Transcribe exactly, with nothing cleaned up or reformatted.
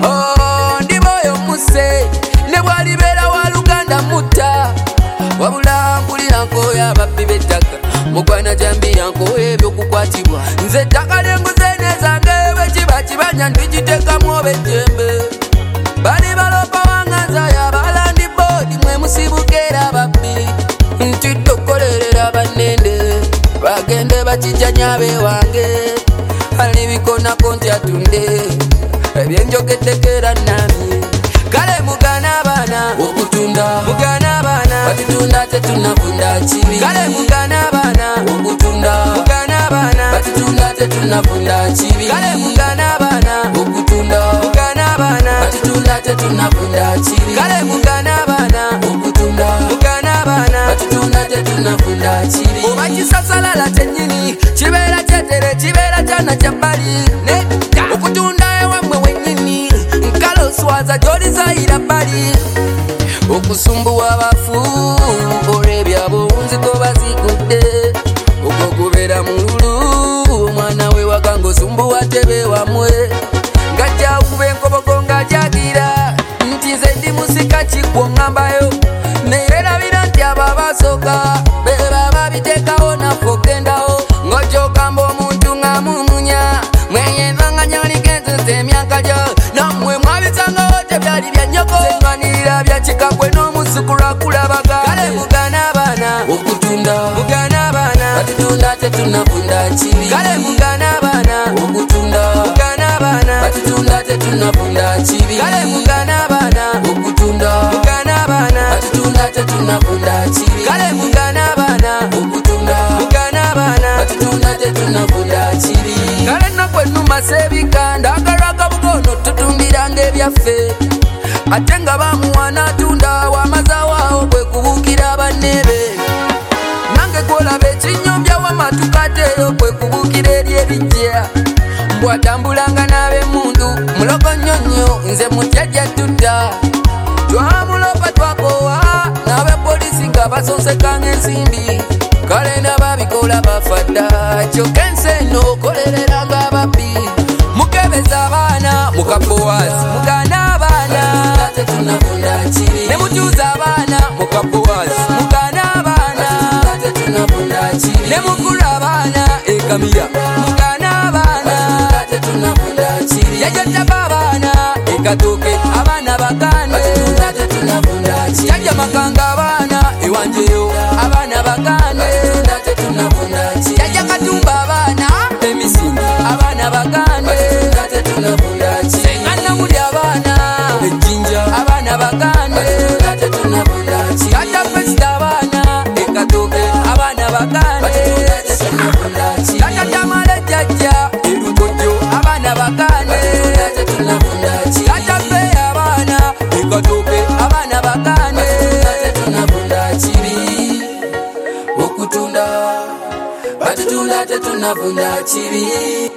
Oh, ndi moyo muse ne bwalibera wa Luganda mutta wabula mpulira nkoya ababbi b'ettaka mukwana jambiya nkoya ebyokukwatibwa nze ettaka lyenguze nezange bwe kiba kibanya ndigiteekamu obejjembe bali balopa wanganza yabalandi boodi mwe musibukeera ababbi nti tokolerera bannende bagende bakijanya bewange ali bikonako nti atunde ebyenjogeddekera nami kale mugana abaana okutunda mugana abaana batutunda tetunafunda kibi kale mugana abaana okutunda mugana abaana batutunda tetunafunda kibi kale mugana abaana okutunda mugana abaana batutunda tetunafunda kibi kale mugana abaana okutunda mugana abaana batutunda tetunafunda kibi oba kisasalala kyennyini kibeera kyetere kibeera kyana kyabbali nedda okutunda ewamwe wennyini nkalo oswaza gy'olizayira bbali okusumbuwa abafu olw'ebyabo nziko bazikudde ogwo gubeera mululu omwana we waganga osumbuwa tebe wamwe ngajja okuba enkobogo ng'ajagira nti nze ndi musika kikwo ŋŋambayo neerabira nti abo abasooka be baba biteekawo naffe ogendawo ng'okyokamba omuntu ng'amumunya mweyenvanganyaligenze emyaka gyo nammwe mwabisangawo tebyali bya nnyoko senganirira bya kikagwe n'omuzzukulu akulabaga kale mugana abaana okutunda mugana abaana batutunda tetunafunda kibi kale mugana abaana okutunda mugana abaana batutunda tetunafunda kibi kale mugana abaana okutunda mugana abaana batutunda tetunafunda kibi kale mugana abaana okutunda mugana abaana batutunda tetunafunda kibi kale nakwe nnuma seebika ndagala kabugono tutundira ebyaffe ate nga bamuwana atunda wamazawaawo kwe kubuukira bannebe nange gwolaba ekinyombya wamatukateero kwe kubuukira eri ebijja bw'atambulanga n'ab'emmundu muloko nnyonnyo nze mutyajja tutta twamulopa twakowa n'abepolisi nga basonsekanga ensimbi kale ndaba bikola bafadda kyokka ensi eno okolereranga ababbi mukebeza abaana mukapowaasi mugana abaana ne mutuuza abaana mukapowaasi mugana abaana ne mukula abaana ekamira mugana abaana yajjataba abaana ekatooke abaana bagane jajja makanga abaana ewanjeyo abaana bagane jajja katumba abaana emisinde abaana bagane sengana muli abaana ejjinja abaana bagane tata fesita abaana ekatooke abaana bagane tata tamala jjajja erukojjo abaana bagane tata feya abaana ekatooke abaana bagane okutunda batutunda tetunafunda kibi